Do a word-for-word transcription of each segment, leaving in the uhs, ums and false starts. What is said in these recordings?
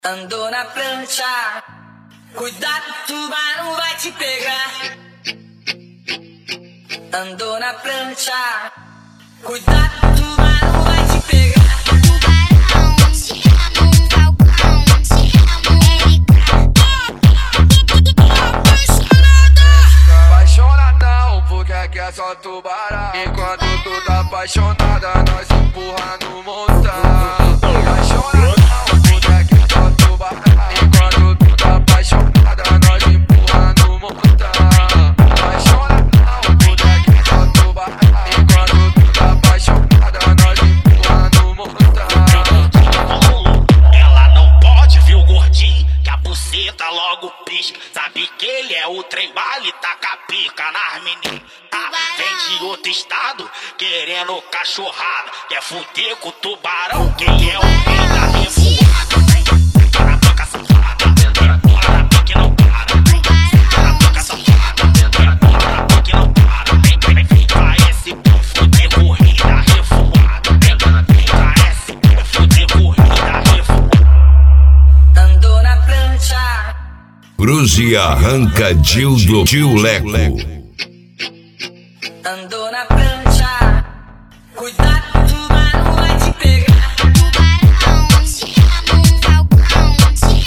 Andou na prancha, cuidado, tubarão vai te pegar. Andou na prancha, cuidado, tubarão vai te pegar. Tubarão, te amo, falcão, te amo, Apaixonadão, porque aqui é só tubarão. Enquanto tu tá apaixonada, nós empurra no montão. Logo pisca, sabe que ele é o trem bala, taca pica nas meninas. Ah, vem de outro estado, querendo cachorrada, quer fuder com o tubarão, quem é o rei da revoada. Para a boca safada, para pique não para. Para a boca safada, para pique não para. Vem, vem, vem, pra esse povo fuder com o rei da revoada. Vem, pra esse povo fuder com o rei da revoada. Andou na prancha, Cruze arrancadinho do tio Leco. andou na prancha, cuidado, tubarão vai te pegar. tubarão, te amo, falcão, te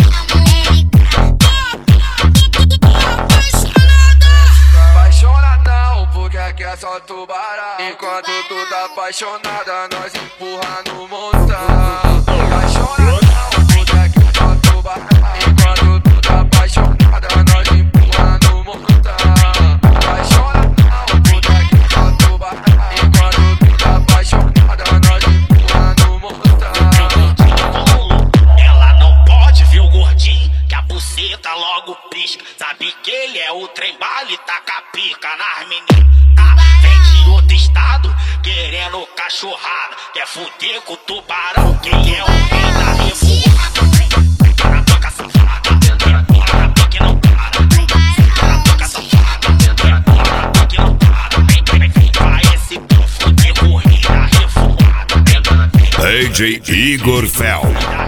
amo, Apaixonadão, porque aqui é só tubarão. Enquanto tu tá apaixonada, nós empurra no montão. Apaixonadão, porque aqui é só tubarão. Enquanto tu tá apaixonada, nós empurra no montão. Apaixonadão, porque aqui é só tubarão. Enquanto tu tá apaixonada, nós empurra no montão. Ela não pode ver o gordinho, que a buceta logo pisca. Sabe que ele é o trem bala e taca pica nas meninas. Ah, vem de outro estado, querendo cachorrada, quer fuder com o tubarão, quem é o rei da revoada. Para a boca safada, para pique não para. Para a boca safada, para pique não para. Vem, vem, vem, pra esse povo fuder com o rei da revoada. D J Igor Fel.